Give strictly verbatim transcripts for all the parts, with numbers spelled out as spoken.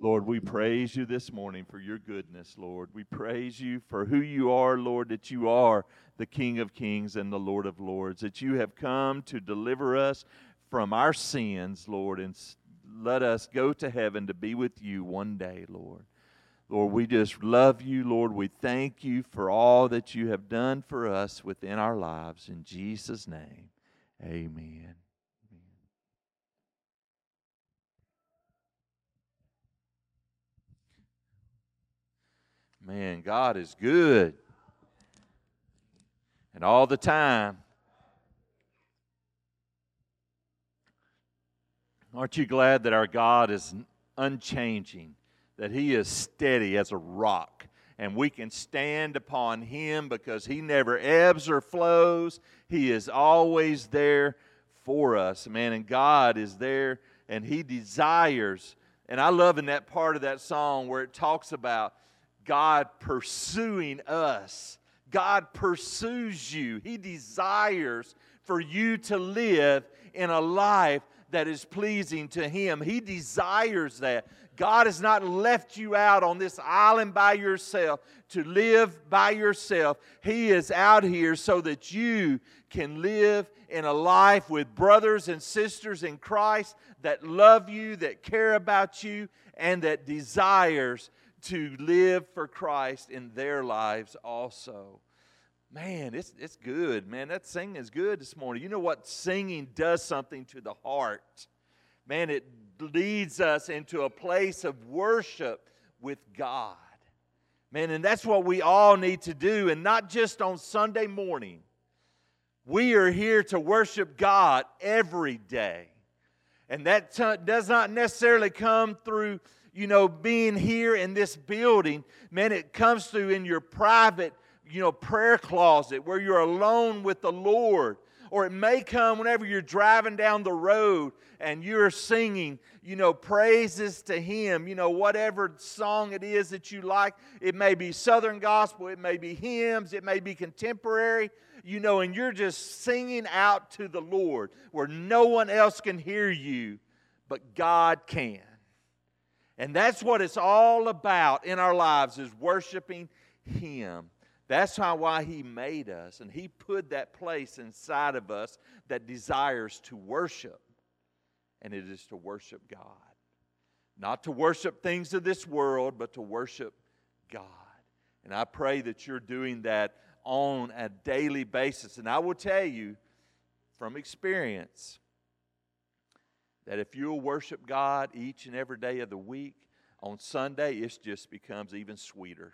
Lord, we praise you this morning for your goodness, Lord. We praise you for who you are, Lord, that you are the King of kings and the Lord of lords, that you have come to deliver us from our sins, Lord, and let us go to heaven to be with you one day, Lord. Lord, we just love you, Lord. We thank you for all that you have done for us within our lives. In Jesus' name, amen. Man, God is good. And all the time. Aren't you glad that our God is unchanging, that He is steady as a rock, and we can stand upon Him because He never ebbs or flows. He is always there for us, man, and God is there, and He desires. And I love in that part of that song where it talks about God pursuing us. God pursues you. He desires for you to live in a life that is pleasing to Him. He desires that. God has not left you out on this island by yourself to live by yourself. He is out here so that you can live in a life with brothers and sisters in Christ that love you, that care about you, and that desires to live for Christ in their lives also. Man, it's it's good, man. That singing is good this morning. You know what? Singing does something to the heart. Man, it leads us into a place of worship with God. Man, and that's what we all need to do, and not just on Sunday morning. We are here to worship God every day. And that t- does not necessarily come through, you know, being here in this building. Man, it comes through in your private, you know, prayer closet where you're alone with the Lord. Or it may come whenever you're driving down the road and you're singing, you know, praises to Him. You know, whatever song it is that you like. It may be Southern gospel. It may be hymns. It may be contemporary. You know, and you're just singing out to the Lord where no one else can hear you, but God can. And that's what it's all about in our lives, is worshiping Him. That's how why He made us, and He put that place inside of us that desires to worship, and it is to worship God. Not to worship things of this world, but to worship God. And I pray that you're doing that on a daily basis. And I will tell you from experience that if you'll worship God each and every day of the week, on Sunday it just becomes even sweeter.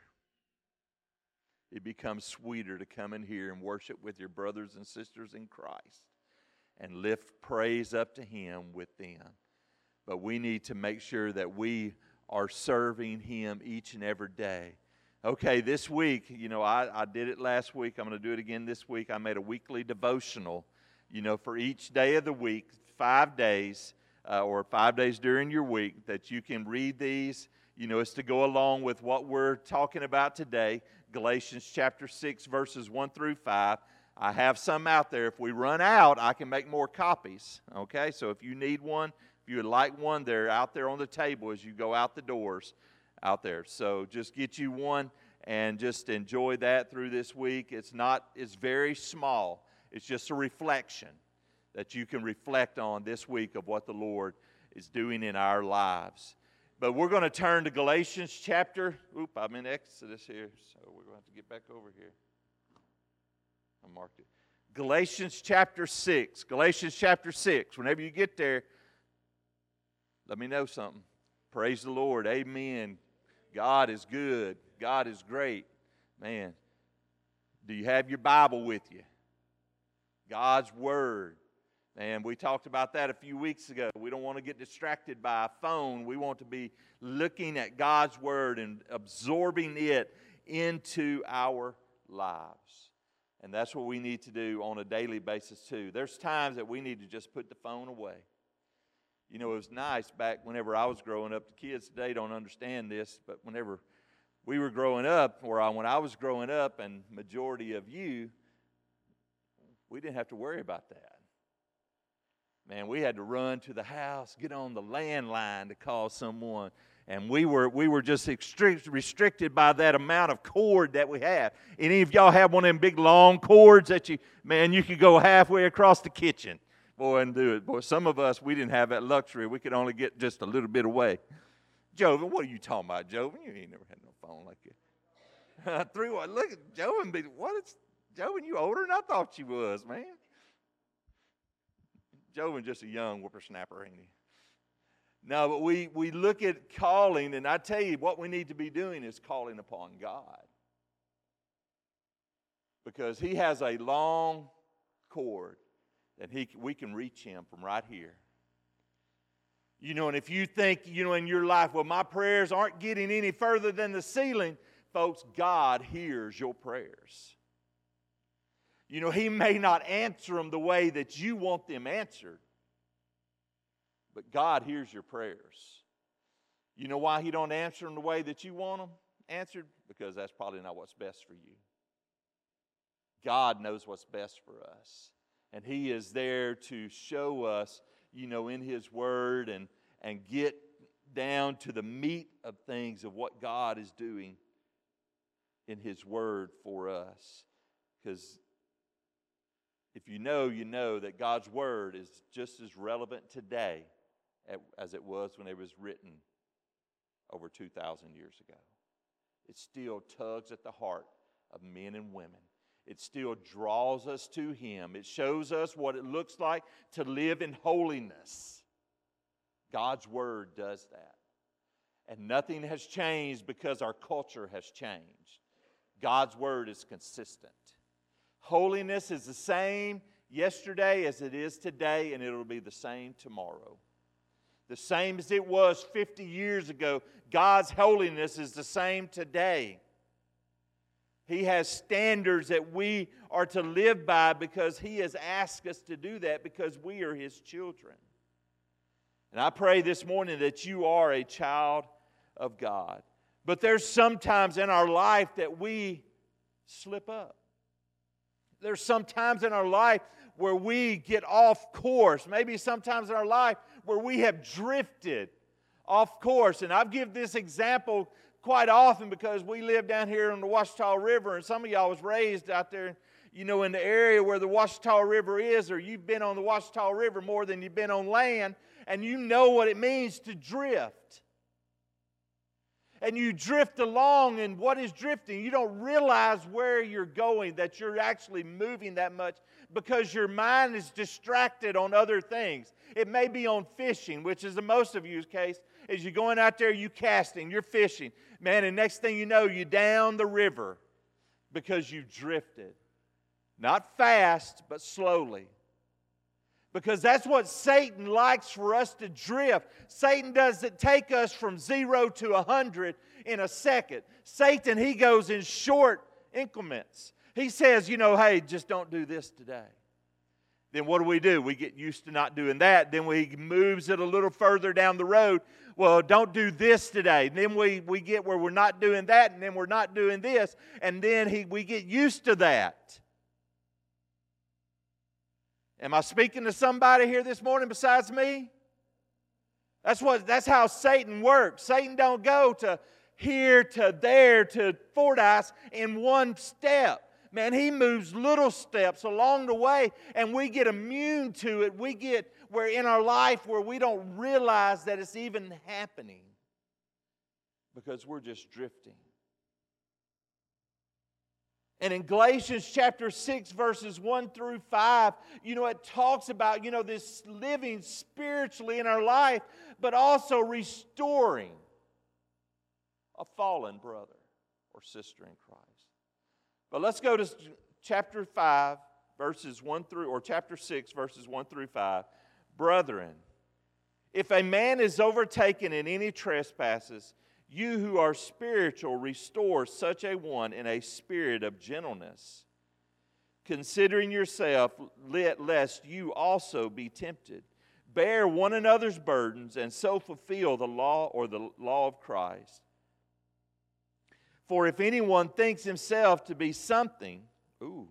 It becomes sweeter to come in here and worship with your brothers and sisters in Christ and lift praise up to Him with them. But we need to make sure that we are serving Him each and every day. Okay, this week, you know, I, I did it last week. I'm going to do it again this week. I made a weekly devotional, you know, for each day of the week, five days, uh, or five days during your week, that you can read these. You know, it's to go along with what we're talking about today, Galatians chapter six, verses one through five. I have some out there. If we run out, I can make more copies, okay? So if you need one, if you would like one, they're out there on the table as you go out the doors out there. So just get you one and just enjoy that through this week. It's not, it's very small. It's just a reflection that you can reflect on this week of what the Lord is doing in our lives. But we're going to turn to Galatians chapter, oop, I'm in Exodus here, so we're going to have to get back over here. I marked it. Galatians chapter six. Galatians chapter six. Whenever you get there, let me know something. Praise the Lord. Amen. God is good. God is great. Man, do you have your Bible with you? God's Word. And we talked about that a few weeks ago. We don't want to get distracted by a phone. We want to be looking at God's Word and absorbing it into our lives. And that's what we need to do on a daily basis too. There's times that we need to just put the phone away. You know, it was nice back whenever I was growing up. The kids today don't understand this, but whenever we were growing up, or when I was growing up, and majority of you, we didn't have to worry about that. Man, we had to run to the house, get on the landline to call someone. And we were we were just restrict, restricted by that amount of cord that we have. Any of y'all have one of them big long cords that you, man, you could go halfway across the kitchen, boy, and do it. Boy, some of us, we didn't have that luxury. We could only get just a little bit away. Joven, what are you talking about, Joven? You ain't never had no phone like that. Three, what? Look at Joven. What is Joven? You older than I thought you was, man. Joven just a young whippersnapper, ain't he? No, but we, we look at calling, and I tell you, what we need to be doing is calling upon God. Because He has a long cord that he, we can reach Him from right here. You know, and if you think, you know, in your life, well, my prayers aren't getting any further than the ceiling, folks, God hears your prayers. You know, He may not answer them the way that you want them answered, but God hears your prayers. You know why He don't answer them the way that you want them answered? Because that's probably not what's best for you. God knows what's best for us. And He is there to show us, you know, in His Word and, and get down to the meat of things of what God is doing in His Word for us. Because if you know, you know that God's Word is just as relevant today as it was when it was written over two thousand years ago. It still tugs at the heart of men and women. It still draws us to Him. It shows us what it looks like to live in holiness. God's Word does that. And nothing has changed because our culture has changed. God's Word is consistent. Holiness is the same yesterday as it is today, and it'll be the same tomorrow. The same as it was fifty years ago, God's holiness is the same today. He has standards that we are to live by because He has asked us to do that because we are His children. And I pray this morning that you are a child of God. But there's sometimes in our life that we slip up. There's some times in our life where we get off course. Maybe sometimes in our life where we have drifted off course. And I've given this example quite often because we live down here on the Ouachita River, and some of y'all was raised out there, you know, in the area where the Ouachita River is, or you've been on the Ouachita River more than you've been on land, and you know what it means to drift. And you drift along, and what is drifting? You don't realize where you're going, that you're actually moving that much because your mind is distracted on other things. It may be on fishing, which is the most of you's case, is you're going out there, you casting, you're fishing. Man, and next thing you know, you're down the river because you drifted. Not fast, but slowly. Because that's what Satan likes for us to drift. Satan doesn't take us from zero to a hundred in a second. Satan, he goes in short increments. He says, you know, hey, just don't do this today. Then what do we do? We get used to not doing that. Then we moves it a little further down the road. Well, don't do this today. And then we, we get where we're not doing that, and then we're not doing this. And then he, we get used to that. Am I speaking to somebody here this morning besides me? That's what. That's how Satan works. Satan don't go to here to there to Fordyce in one step. Man, he moves little steps along the way, and we get immune to it. We get where in our life where we don't realize that it's even happening because we're just drifting. And in Galatians chapter six, verses one through five, you know, it talks about, you know, this living spiritually in our life, but also restoring a fallen brother or sister in Christ. But let's go to chapter five, verses one through, or chapter six, verses one through five. Brethren, if a man is overtaken in any trespasses, you who are spiritual, restore such a one in a spirit of gentleness, considering yourself, lest you also be tempted. Bear one another's burdens, and so fulfill the law or the law of Christ. For if anyone thinks himself to be something, ooh,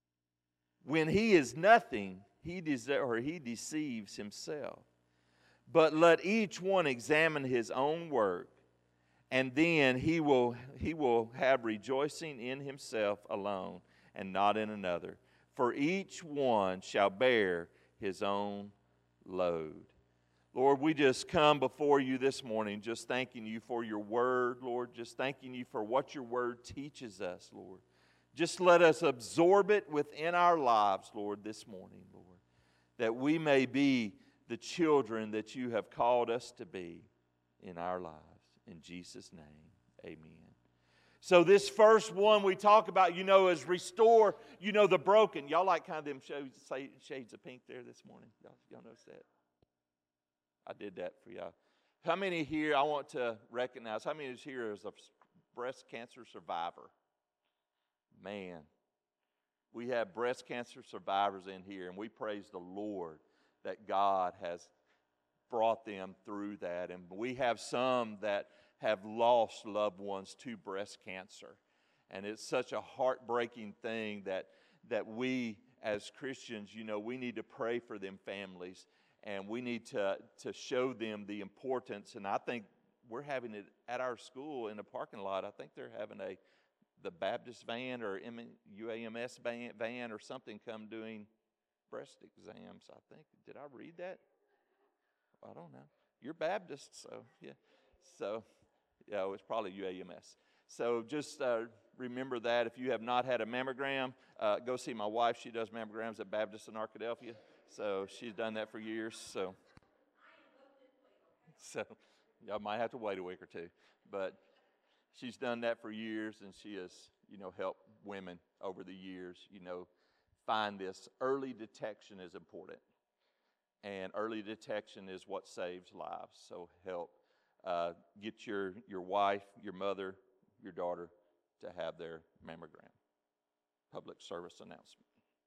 when he is nothing, he de- or he deceives himself. But let each one examine his own work, and then he will, he will have rejoicing in himself alone and not in another. For each one shall bear his own load. Lord, we just come before you this morning just thanking you for your word, Lord. Just thanking you for what your word teaches us, Lord. Just let us absorb it within our lives, Lord, this morning, Lord. That we may be the children that you have called us to be in our lives. In Jesus' name, amen. So this first one we talk about, you know, is restore, you know, the broken. Y'all like kind of them shades, shades of pink there this morning? Y'all, y'all notice that? I did that for y'all. How many here, I want to recognize, how many is here as a breast cancer survivor? Man, we have breast cancer survivors in here, and we praise the Lord that God has brought them through that. And we have some that have lost loved ones to breast cancer. And it's such a heartbreaking thing that, that we as Christians, you know, we need to pray for them families. And we need to, to show them the importance. And I think we're having it at our school in the parking lot. I think they're having a the Baptist van or U A M S van, van or something come doing breast exams, I think. Did I read that? I don't know. You're Baptist, so yeah. So, yeah, it was probably U A M S. So just uh, remember that. If you have not had a mammogram, uh, go see my wife. She does mammograms at Baptist in Arkadelphia. So she's done that for years. So, so y'all might have to wait a week or two. But she's done that for years, and she has, you know, helped women over the years, you know, find this. Early detection is important. And early detection is what saves lives. So help uh, get your, your wife, your mother, your daughter to have their mammogram. Public service announcement.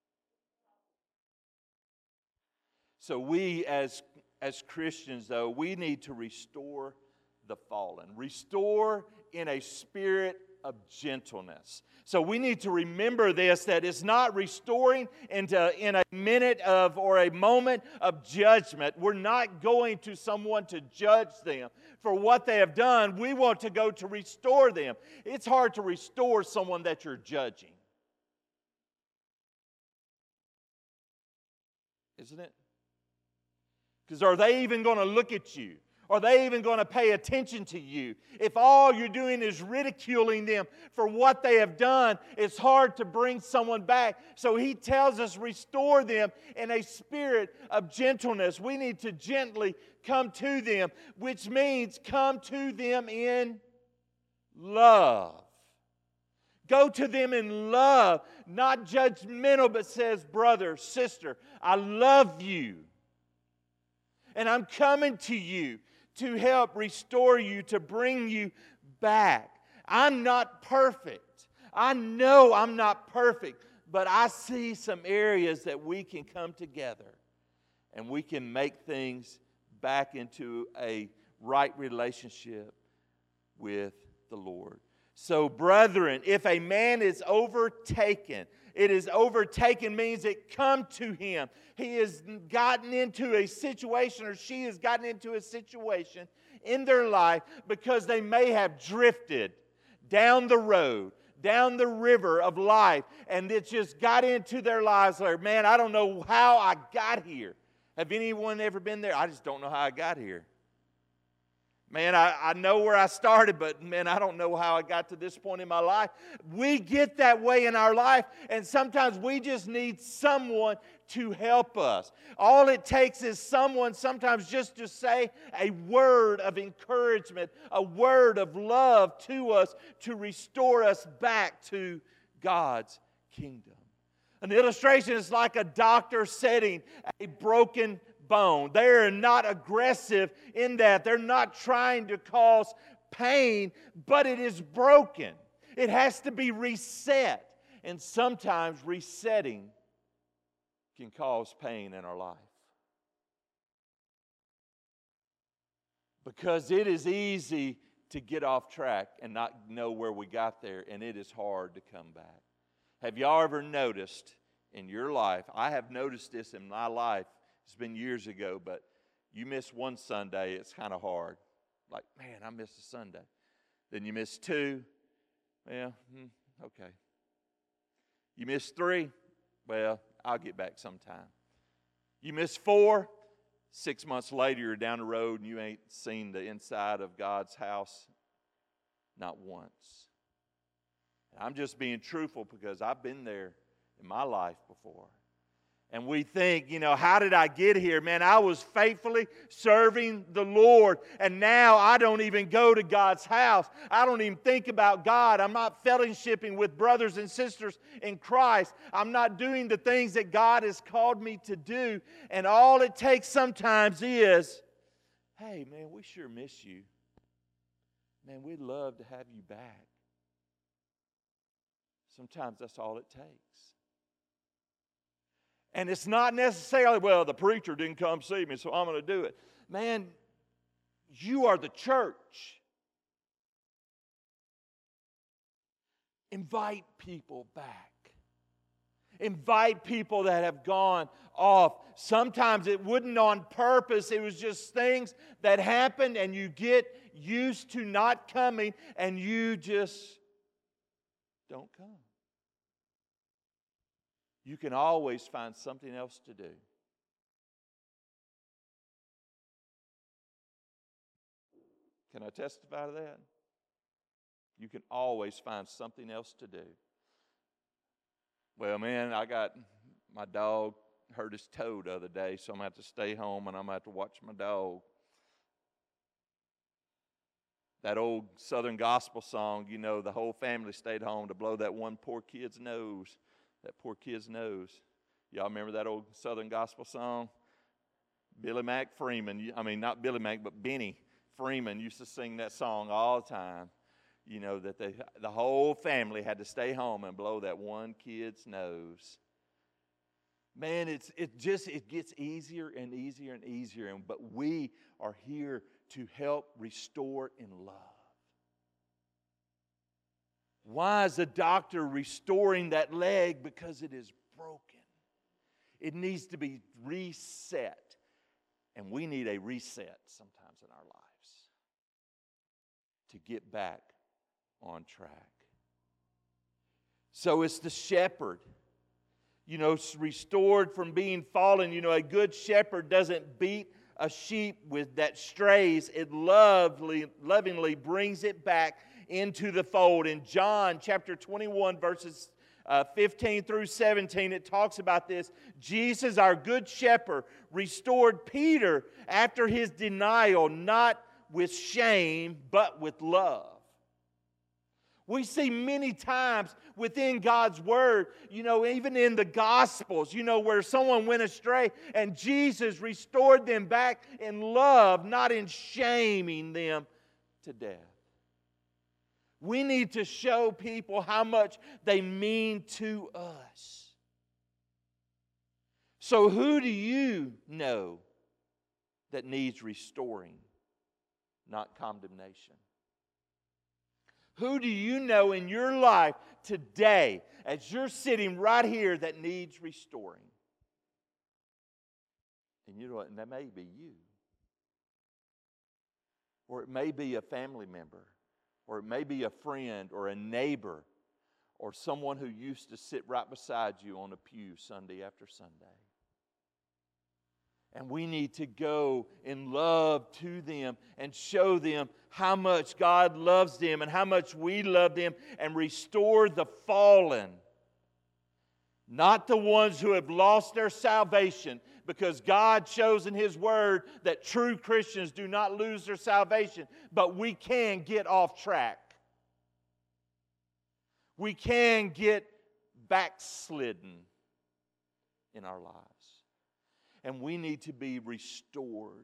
So we as, as Christians, though, we need to restore the fallen. Restore in a spirit of gentleness. So we need to remember this, that it's not restoring into in a minute of or a moment of judgment. We're not going to someone to judge them for what they have done. We want to go to restore them. It's hard to restore someone that you're judging. Isn't it? Because are they even going to look at you? Are they even going to pay attention to you? If all you're doing is ridiculing them for what they have done, it's hard to bring someone back. So he tells us, restore them in a spirit of gentleness. We need to gently come to them, which means come to them in love. Go to them in love, not judgmental, but says, brother, sister, I love you. And I'm coming to you to help restore you, to bring you back. I'm not perfect. I know I'm not perfect, but I see some areas that we can come together and we can make things back into a right relationship with the Lord. So, brethren, if a man is overtaken, it is overtaken means it come to him. He has gotten into a situation, or she has gotten into a situation in their life because they may have drifted down the road, down the river of life, and it just got into their lives like, man, I don't know how I got here. Have anyone ever been there? I just don't know how I got here. Man, I, I know where I started, but man, I don't know how I got to this point in my life. We get that way in our life, and sometimes we just need someone to help us. All it takes is someone sometimes just to say a word of encouragement, a word of love to us to restore us back to God's kingdom. An illustration is like a doctor setting a broken bone. They're not aggressive in that. They're not trying to cause pain, but it is broken. It has to be reset. And sometimes resetting can cause pain in our life. Because it is easy to get off track and not know where we got there, and it is hard to come back. Have y'all ever noticed in your life, I have noticed this in my life, it's been years ago, but You miss one Sunday, it's kind of hard. Like, man, I missed a Sunday. Then you miss two. Well, hmm, okay. You miss three. Well, I'll get back sometime. You miss four. Six months later, you're down the road and you ain't seen the inside of God's house not once. I'm just being truthful because I've been there in my life before. And we think, you know, how did I get here? Man, I was faithfully serving the Lord, and now I don't even go to God's house. I don't even think about God. I'm not fellowshipping with brothers and sisters in Christ. I'm not doing the things that God has called me to do. And all it takes sometimes is, hey, man, we sure miss you. Man, we'd love to have you back. Sometimes that's all it takes. And it's not necessarily, well, the preacher didn't come see me, so I'm going to do it. Man, you are the church. Invite people back. Invite people that have gone off. Sometimes it wasn't on purpose. It was just things that happened and you get used to not coming and you just don't come. You can always find something else to do. Can I testify to that? You can always find something else to do. Well, man, I got my dog hurt his toe the other day, so I'm going to have to stay home and I'm going to have to watch my dog. That old Southern gospel song, you know, the whole family stayed home to blow that one poor kid's nose. That poor kid's nose. Y'all remember that old Southern gospel song? Billy Mack Freeman, I mean, not Billy Mack, but Benny Freeman used to sing that song all the time. You know, that they, the whole family had to stay home and blow that one kid's nose. Man, it's it just it gets easier and easier and easier. And, but we are here to help restore in love. Why is the doctor restoring that leg? Because it is broken. It needs to be reset. And we need a reset sometimes in our lives to get back on track. So it's the shepherd, you know, restored from being fallen. You know, a good shepherd doesn't beat a sheep with that strays. It lovely, lovingly brings it back into the fold. In John chapter twenty-one, verses uh, fifteen through seventeen, it talks about this. Jesus, our good shepherd, restored Peter after his denial, not with shame, but with love. We see many times within God's Word, you know, even in the Gospels, you know, where someone went astray and Jesus restored them back in love, not in shaming them to death. We need to show people how much they mean to us. So who do you know that needs restoring, not condemnation? Who do you know in your life today, as you're sitting right here, that needs restoring? And you know what? And that may be you. Or it may be a family member. Or it may be a friend or a neighbor. Or someone who used to sit right beside you on a pew Sunday after Sunday. And we need to go in love to them and show them how much God loves them and how much we love them and restore the fallen. Not the ones who have lost their salvation, because God shows in His Word that true Christians do not lose their salvation, but we can get off track. We can get backslidden in our lives. And we need to be restored.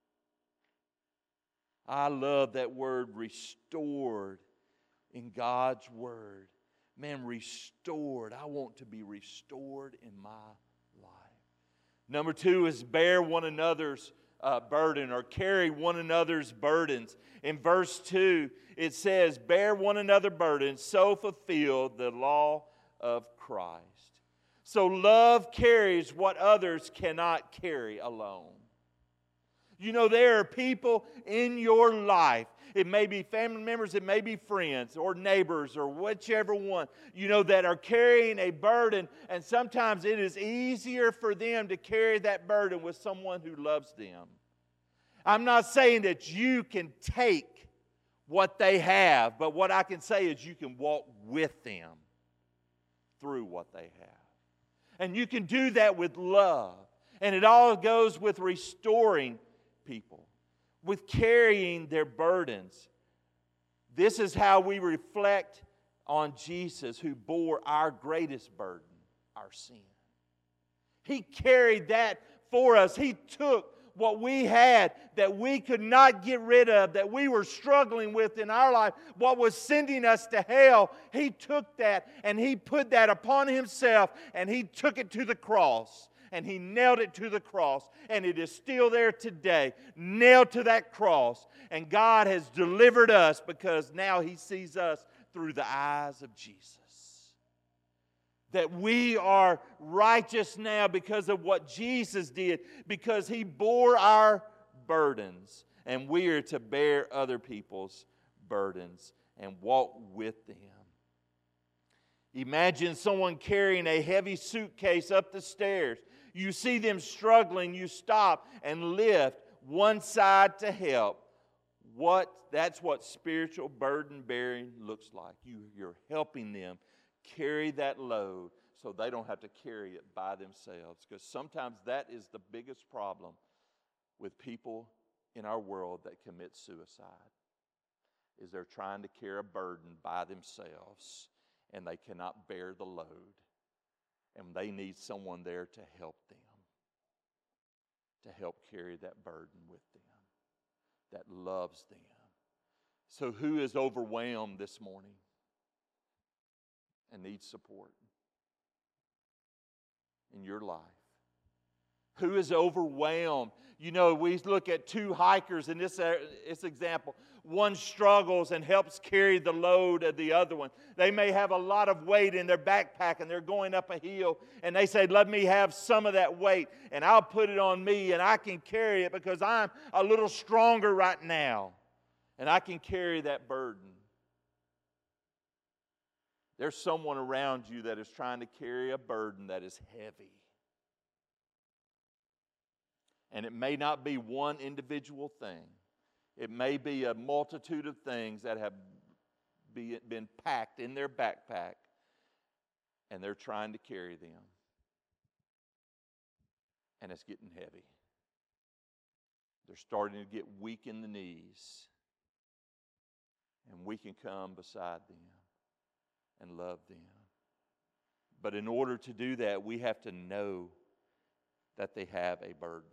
I love that word restored in God's Word. Man, restored. I want to be restored in my life. Number two is bear one another's uh, burden, or carry one another's burdens. In verse two, it says, bear one another's burdens, so fulfill the law of Christ. So love carries what others cannot carry alone. You know, there are people in your life. It may be family members, it may be friends or neighbors or whichever one, you know, that are carrying a burden. And sometimes it is easier for them to carry that burden with someone who loves them. I'm not saying that you can take what they have, but what I can say is you can walk with them through what they have. And you can do that with love. And it all goes with restoring people, with carrying their burdens. This is how we reflect on Jesus, who bore our greatest burden, our sin. He carried that for us. He took what we had that we could not get rid of, that we were struggling with in our life, what was sending us to hell. He took that and He put that upon Himself, and He took it to the cross. And He nailed it to the cross. And it is still there today, nailed to that cross. And God has delivered us because now He sees us through the eyes of Jesus. That we are righteous now because of what Jesus did, because He bore our burdens. And we are to bear other people's burdens and walk with them. Imagine someone carrying a heavy suitcase up the stairs. You see them struggling, you stop and lift one side to help. What, that's what spiritual burden bearing looks like. You, you're helping them carry that load so they don't have to carry it by themselves. Because sometimes that is the biggest problem with people in our world that commit suicide, is they're trying to carry a burden by themselves and they cannot bear the load. And they need someone there to help them, to help carry that burden with them, that loves them. So who is overwhelmed this morning and needs support in your life? Who is overwhelmed? You know, we look at two hikers in this, this example. One struggles and helps carry the load of the other one. They may have a lot of weight in their backpack and they're going up a hill, and they say, let me have some of that weight and I'll put it on me and I can carry it because I'm a little stronger right now and I can carry that burden. There's someone around you that is trying to carry a burden that is heavy. And it may not be one individual thing. It may be a multitude of things that have be, been packed in their backpack, and they're trying to carry them. And it's getting heavy. They're starting to get weak in the knees. And we can come beside them and love them. But in order to do that, we have to know that they have a burden.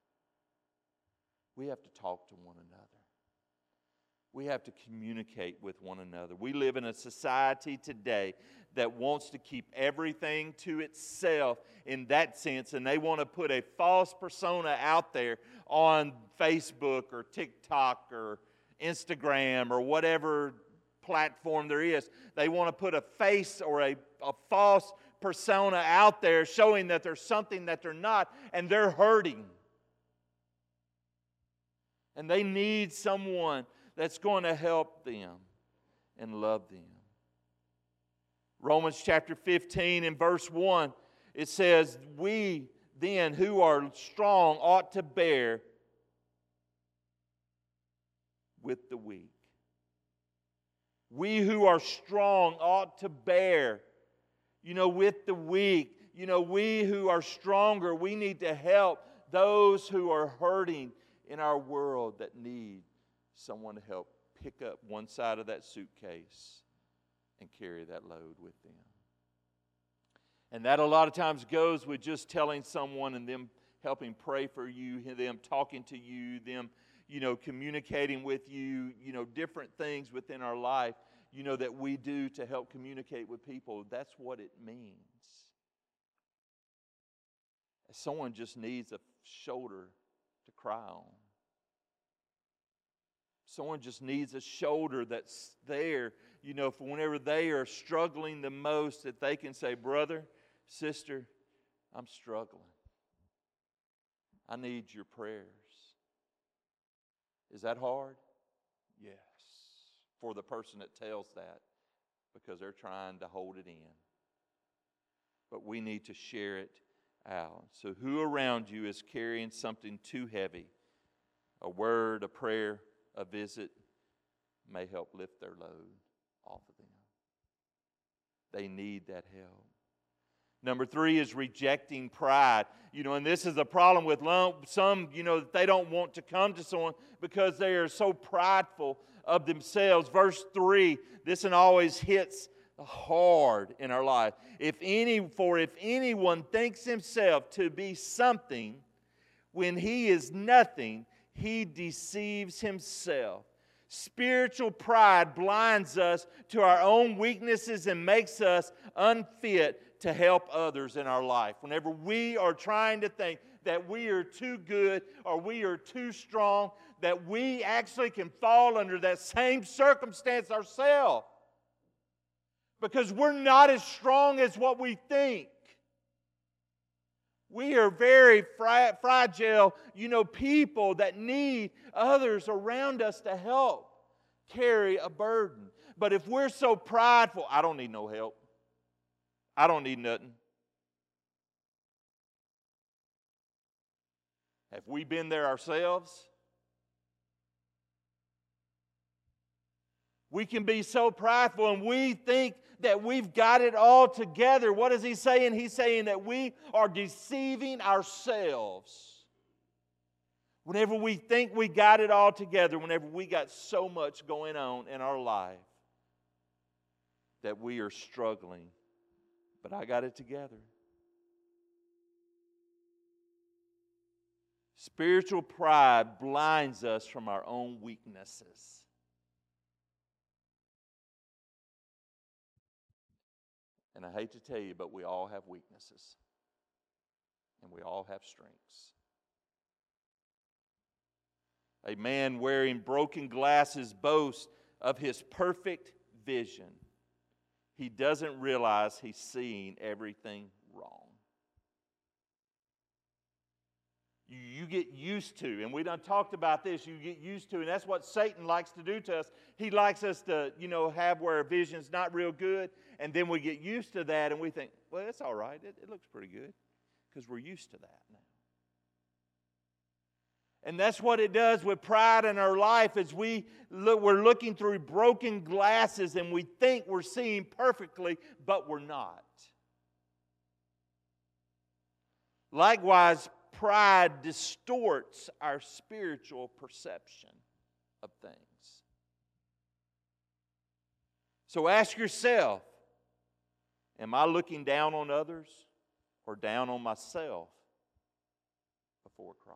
We have to talk to one another. We have to communicate with one another. We live in a society today that wants to keep everything to itself in that sense, and they want to put a false persona out there on Facebook or TikTok or Instagram or whatever platform there is. They want to put a face or a, a false persona out there showing that there's something that they're not, and they're hurting. And they need someone that's going to help them and love them. Romans chapter fifteen and verse one, it says, we then who are strong ought to bear with the weak. We who are strong ought to bear, you know, with the weak. You know, we who are stronger, we need to help those who are hurting in our world that need someone to help pick up one side of that suitcase and carry that load with them. And that a lot of times goes with just telling someone and them helping pray for you, them talking to you, them, you know, communicating with you, you know, different things within our life, you know, that we do to help communicate with people. That's what it means. Someone just needs a shoulder to cry on. Someone just needs a shoulder that's there, you know, for whenever they are struggling the most, that they can say, brother, sister, I'm struggling. I need your prayers. Is that hard? Yes. For the person that tells that, because they're trying to hold it in. But we need to share it out. So who around you is carrying something too heavy? A word, a prayer, a visit may help lift their load off of them. They need that help. Number three is rejecting pride. You know, and this is a problem with some, you know, that they don't want to come to someone because they are so prideful of themselves. Verse three, this one always hits hard in our life. If any, for if anyone thinks himself to be something when he is nothing, he deceives himself. Spiritual pride blinds us to our own weaknesses and makes us unfit to help others in our life. Whenever we are trying to think that we are too good or we are too strong, that we actually can fall under that same circumstance ourselves. Because we're not as strong as what we think. We are very fra- fragile, you know, people that need others around us to help carry a burden. But if we're so prideful, I don't need no help. I don't need nothing. Have we been there ourselves? We can be so prideful and we think that we've got it all together. What is he saying? He's saying that we are deceiving ourselves. Whenever we think we got it all together, whenever we got so much going on in our life that we are struggling. But I got it together. Spiritual pride blinds us from our own weaknesses. And I hate to tell you, but we all have weaknesses. And we all have strengths. A man wearing broken glasses boasts of his perfect vision. He doesn't realize he's seeing everything wrong. You, you get used to, and we done talked about this, you get used to, and that's what Satan likes to do to us. He likes us to, you know, have where our vision's not real good, and then we get used to that, and we think, well, it's all right. It, it looks pretty good, because we're used to that now. And that's what it does with pride in our life as we look, we're looking through broken glasses and we think we're seeing perfectly, but we're not. Likewise, pride distorts our spiritual perception of things. So ask yourself, am I looking down on others or down on myself before Christ?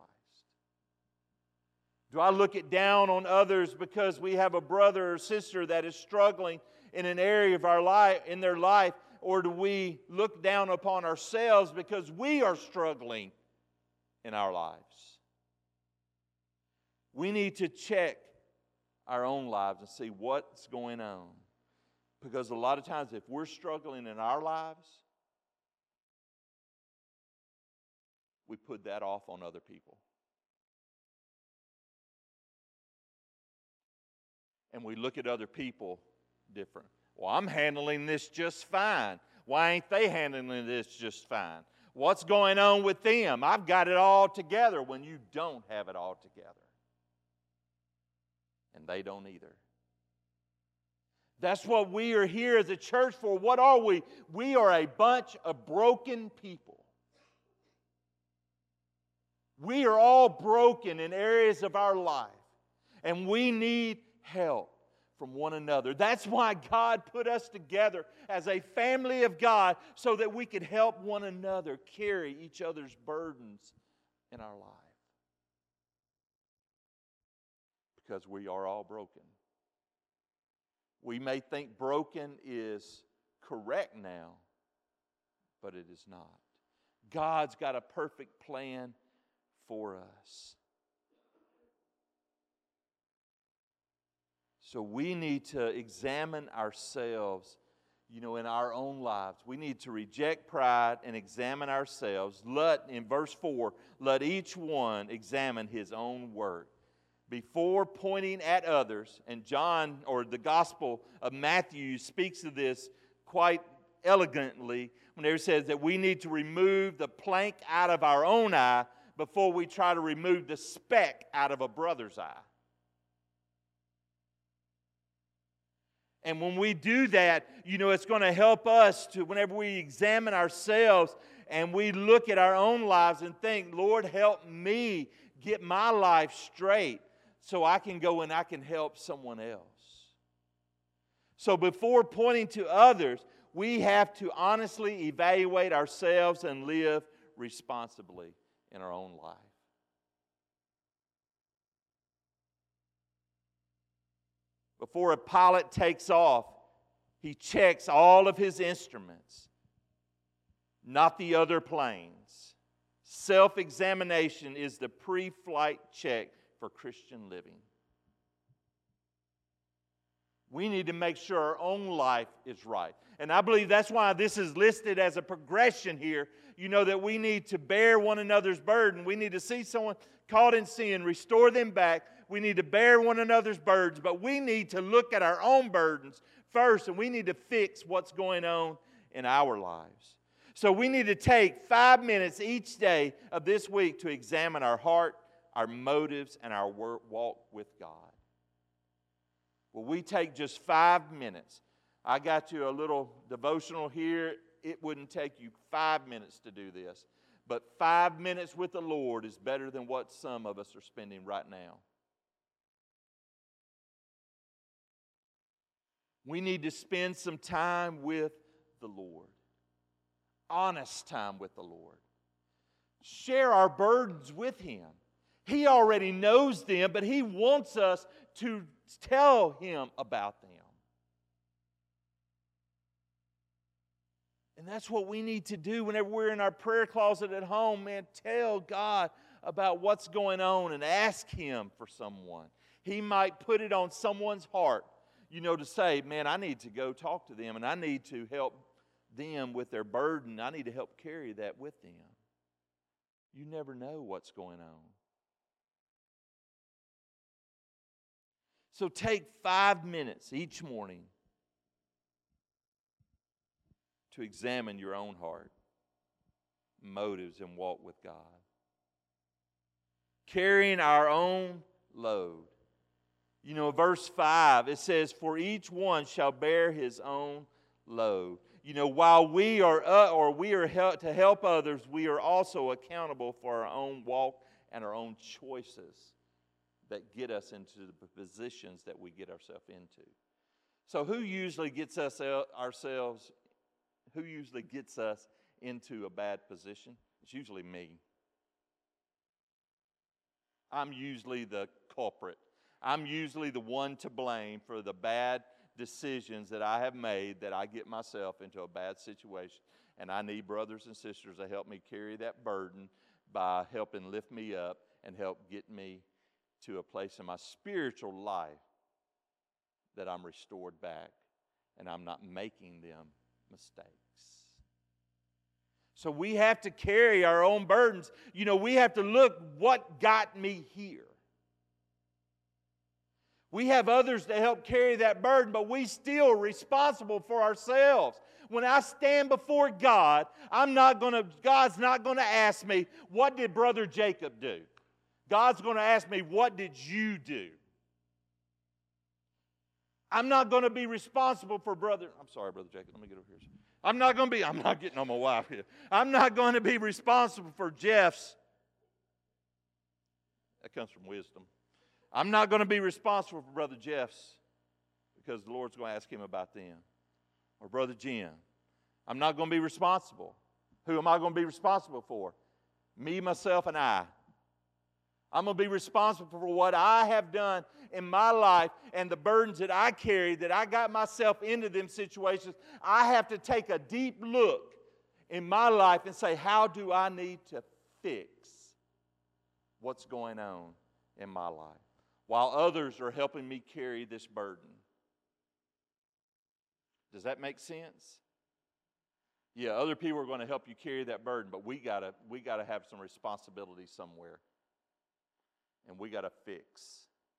Do I look it down on others because we have a brother or sister that is struggling in an area of our life, in their life, or do we look down upon ourselves because we are struggling in our lives? We need to check our own lives and see what's going on. Because a lot of times if we're struggling in our lives, we put that off on other people. And we look at other people different. Well, I'm handling this just fine. Why ain't they handling this just fine? What's going on with them? I've got it all together, when you don't have it all together. And they don't either. That's what we are here as a church for. What are we? We are a bunch of broken people. We are all broken in areas of our life. And we need help from one another. That's why God put us together as a family of God, so that we could help one another carry each other's burdens in our life. Because we are all broken. We may think broken is correct now, but it is not. God's got a perfect plan for us. So we need to examine ourselves, you know, in our own lives. We need to reject pride and examine ourselves. Let, in verse four, let each one examine his own work, before pointing at others, and John, or the Gospel of Matthew, speaks of this quite elegantly whenever it says that we need to remove the plank out of our own eye before we try to remove the speck out of a brother's eye. And when we do that, you know, it's going to help us to, whenever we examine ourselves and we look at our own lives and think, Lord, help me get my life straight so I can go and I can help someone else. So before pointing to others, we have to honestly evaluate ourselves and live responsibly in our own life. Before a pilot takes off, he checks all of his instruments, not the other planes. Self-examination is the pre-flight check for Christian living. We need to make sure our own life is right. And I believe that's why this is listed as a progression here. You know, that we need to bear one another's burden. We need to see someone caught in sin, restore them back. We need to bear one another's burdens. But we need to look at our own burdens first, and we need to fix what's going on in our lives. So we need to take five minutes each day of this week to examine our heart, our motives, and our walk with God. Will we take just five minutes? I got you a little devotional here. It wouldn't take you five minutes to do this. But five minutes with the Lord is better than what some of us are spending right now. We need to spend some time with the Lord. Honest time with the Lord. Share our burdens with Him. He already knows them, but He wants us to tell Him about them. And that's what we need to do whenever we're in our prayer closet at home, man. Tell God about what's going on and ask Him for someone. He might put it on someone's heart, you know, to say, man, I need to go talk to them and I need to help them with their burden. I need to help carry that with them. You never know what's going on. So take five minutes each morning to examine your own heart, motives, and walk with God. Carrying our own load. You know, verse five, it says, for each one shall bear his own load. You know, while we are uh, or we are help, to help others, we are also accountable for our own walk and our own choices that get us into the positions that we get ourselves into. So who usually gets us ourselves Who usually gets us into a bad position? It's usually me. I'm usually the culprit. I'm usually the one to blame for the bad decisions that I have made, that I get myself into a bad situation. And I need brothers and sisters to help me carry that burden by helping lift me up and help get me to a place in my spiritual life that I'm restored back and I'm not making them mistakes. So we have to carry our own burdens. You know, we have to look, what got me here? We have others to help carry that burden, but we still are responsible for ourselves. When I stand before God, I'm not going to, God's not going to ask me, what did Brother Jacob do? God's going to ask me, what did you do? I'm not going to be responsible for brother. I'm sorry, Brother Jacob. Let me get over here. I'm not going to be, I'm not getting on my wife here. I'm not going to be responsible for Jeff's. That comes from wisdom. I'm not going to be responsible for Brother Jeff's because the Lord's going to ask him about them. Or Brother Jim. I'm not going to be responsible. Who am I going to be responsible for? Me, myself, and I. I'm going to be responsible for what I have done in my life and the burdens that I carry, that I got myself into them situations. I have to take a deep look in my life and say, how do I need to fix what's going on in my life? While others are helping me carry this burden. Does that make sense? Yeah, other people are going to help you carry that burden, but we gotta we gotta have some responsibility somewhere. And we got to fix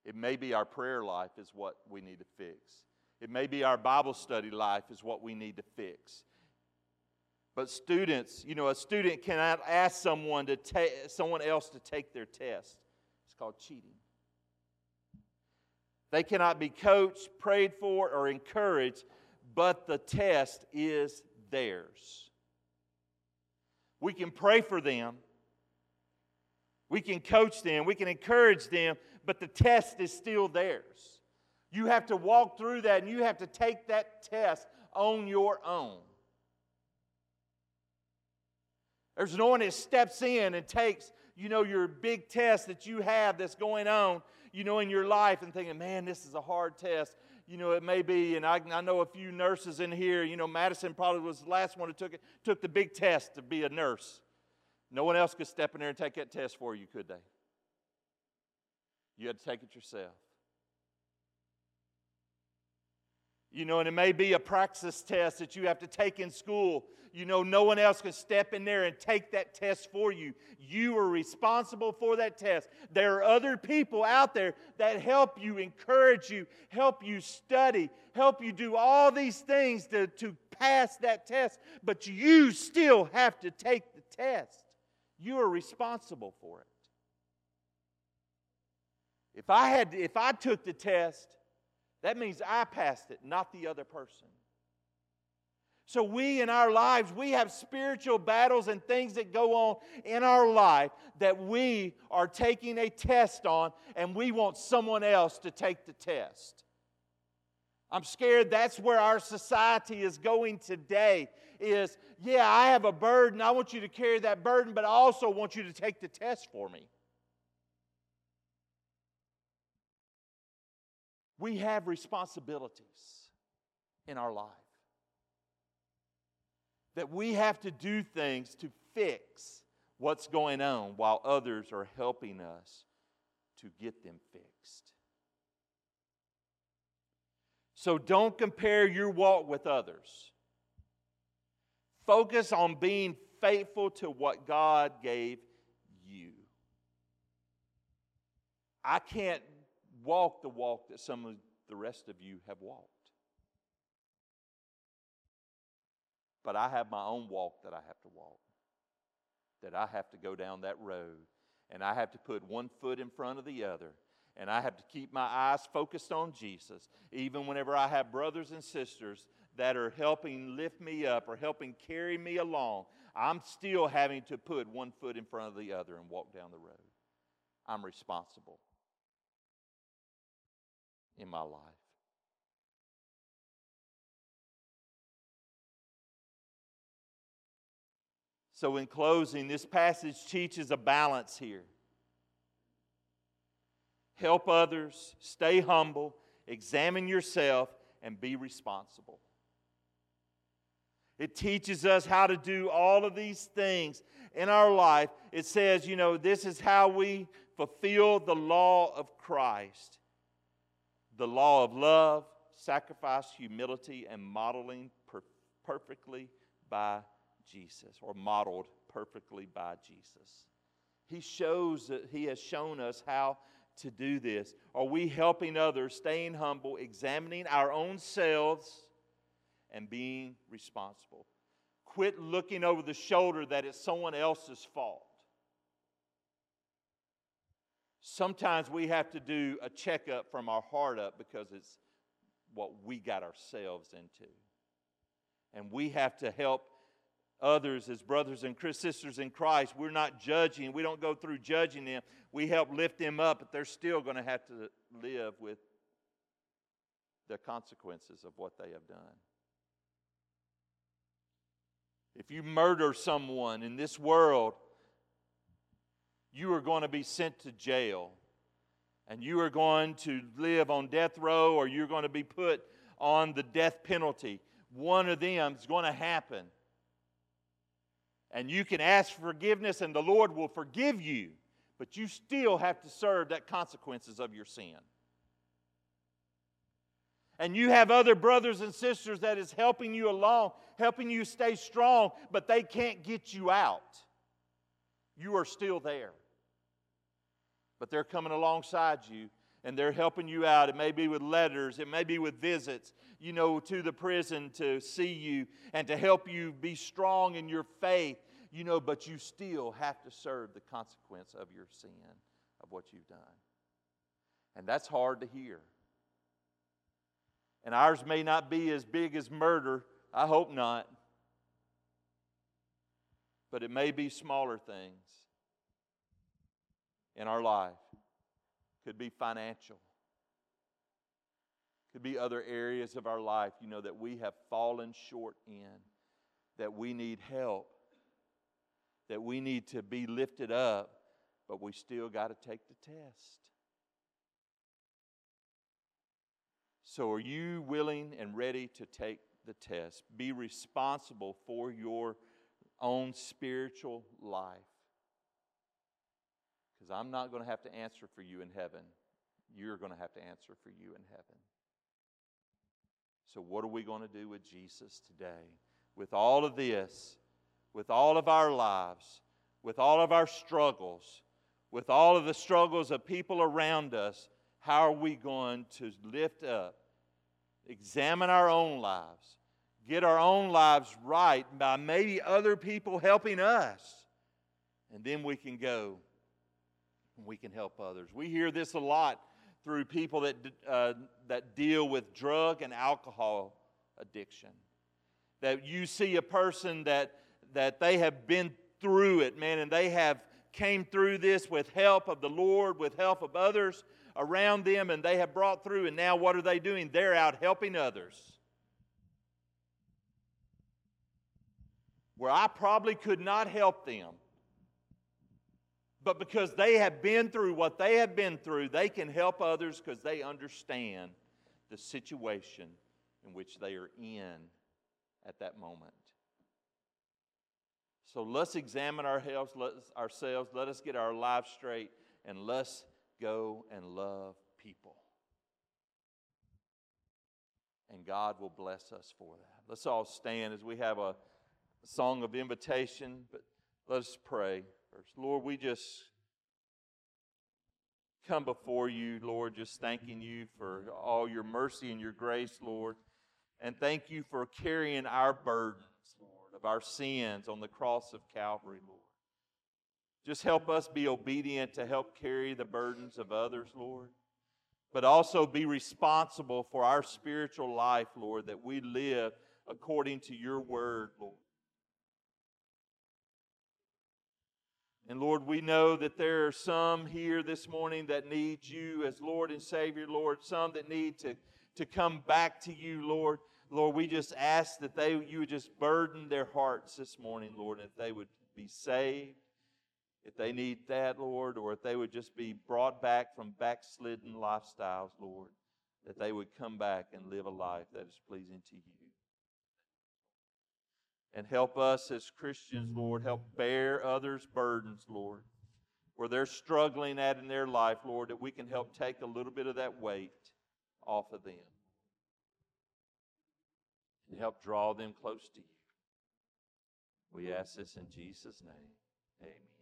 It may be our prayer life is what we need to fix. It may be our Bible study life is what we need to fix. But students, you know, a student cannot ask someone to take someone else to take their test. It's called cheating. They cannot be coached, prayed for, or encouraged, but the test is theirs. We can pray for them. We can coach them. We can encourage them, but the test is still theirs. You have to walk through that, and you have to take that test on your own. There's no one that steps in and takes, you know, your big test that you have that's going on, you know, in your life and thinking, man, this is a hard test. You know, it may be, and I, I know a few nurses in here. You know, Madison probably was the last one who took it, took the big test to be a nurse. No one else could step in there and take that test for you, could they? You had to take it yourself. You know, and it may be a praxis test that you have to take in school. You know, no one else can step in there and take that test for you. You are responsible for that test. There are other people out there that help you, encourage you, help you study, help you do all these things to, to pass that test. But you still have to take the test. You are responsible for it. If I had, if I took the test, that means I passed it, not the other person. So we in our lives, we have spiritual battles and things that go on in our life that we are taking a test on, and we want someone else to take the test. I'm scared that's where our society is going today is, yeah, I have a burden. I want you to carry that burden, but I also want you to take the test for me. We have responsibilities in our life. That we have to do things to fix what's going on while others are helping us to get them fixed. So don't compare your walk with others. Focus on being faithful to what God gave you. I can't walk the walk that some of the rest of you have walked. But I have my own walk that I have to walk. That I have to go down that road. And I have to put one foot in front of the other. And I have to keep my eyes focused on Jesus. Even whenever I have brothers and sisters that are helping lift me up or helping carry me along, I'm still having to put one foot in front of the other and walk down the road. I'm responsible in my life. So in closing, this passage teaches a balance here. Help others, stay humble, examine yourself, and be responsible. It teaches us how to do all of these things in our life. It says, you know, this is how we fulfill the law of Christ. The law of love, sacrifice, humility, and modeling per- perfectly by Jesus, or modeled perfectly by Jesus. He shows that He has shown us how to do this. Are we helping others, staying humble, examining our own selves, and being responsible? Quit looking over the shoulder that it's someone else's fault. Sometimes we have to do a checkup from our heart up because it's what we got ourselves into. And we have to help others as brothers and sisters in Christ. We're not judging. We don't go through judging them. We help lift them up, but they're still going to have to live with the consequences of what they have done. If you murder someone in this world, you are going to be sent to jail. And you are going to live on death row, or you're going to be put on the death penalty. One of them is going to happen. And you can ask for forgiveness and the Lord will forgive you. But you still have to serve that consequences of your sin. And you have other brothers and sisters that is helping you along, helping you stay strong, but they can't get you out. You are still there. But they're coming alongside you, and they're helping you out. It may be with letters. It may be with visits, you know, to the prison to see you and to help you be strong in your faith, you know, but you still have to serve the consequence of your sin, of what you've done. And that's hard to hear. And ours may not be as big as murder. I hope not. But it may be smaller things in our life. Could be financial. Could be other areas of our life, you know, that we have fallen short in. That we need help. That we need to be lifted up. But we still got to take the test. So are you willing and ready to take the test? Be responsible for your own spiritual life. Because I'm not going to have to answer for you in heaven. You're going to have to answer for you in heaven. So what are we going to do with Jesus today? With all of this, with all of our lives, with all of our struggles, with all of the struggles of people around us, how are we going to lift up, examine our own lives, get our own lives right by maybe other people helping us, and then we can go and we can help others. We hear this a lot through people that uh, that deal with drug and alcohol addiction. That you see a person that that they have been through it, man, and they have came through this with help of the Lord, with help of others around them, and they have brought through, and now what are they doing? They're out helping others. Where I probably could not help them. But because they have been through what they have been through, they can help others because they understand the situation in which they are in at that moment. So let's examine ourselves, let us, ourselves, let us get our lives straight, and let's go and love people. And God will bless us for that. Let's all stand as we have a song of invitation, but let us pray first. Lord, we just come before you, Lord, just thanking you for all your mercy and your grace, Lord. And thank you for carrying our burdens, Lord, of our sins on the cross of Calvary, Lord. Just help us be obedient to help carry the burdens of others, Lord. But also be responsible for our spiritual life, Lord, that we live according to your word, Lord. And Lord, we know that there are some here this morning that need you as Lord and Savior, Lord. Some that need to, to come back to you, Lord. Lord, we just ask that they you would just burden their hearts this morning, Lord, if they would be saved, if they need that, Lord, or if they would just be brought back from backslidden lifestyles, Lord, that they would come back and live a life that is pleasing to you. And help us as Christians, Lord, help bear others' burdens, Lord, where they're struggling at in their life, Lord, that we can help take a little bit of that weight off of them and help draw them close to you. We ask this in Jesus' name. Amen.